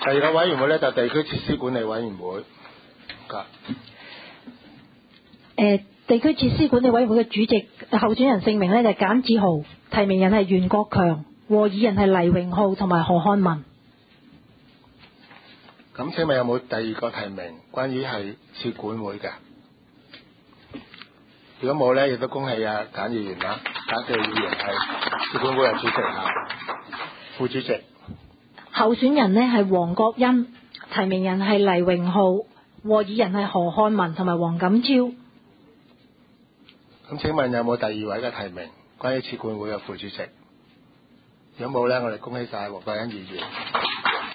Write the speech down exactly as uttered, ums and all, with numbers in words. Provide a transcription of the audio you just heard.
第二個委員會咧就地區設施管理委員會。噶誒，地區設施管理委員會嘅主席候選人姓名咧就係簡志豪，提名人係袁國強，和議人係黎榮浩同埋何漢文。 咁請問有冇第二個提名關於係設管會嘅？如果冇咧，亦都恭喜啊簡議員啦，簡志豪議員係設管會嘅主席嚇，副主席。 候選人呢係黃國恩，提名人係黎榮浩，和議人係何漢文同埋黃錦超。 咁請問有冇第二位嘅提名關於設管會嘅副主席？如果冇咧，我哋恭喜晒黃國恩議員。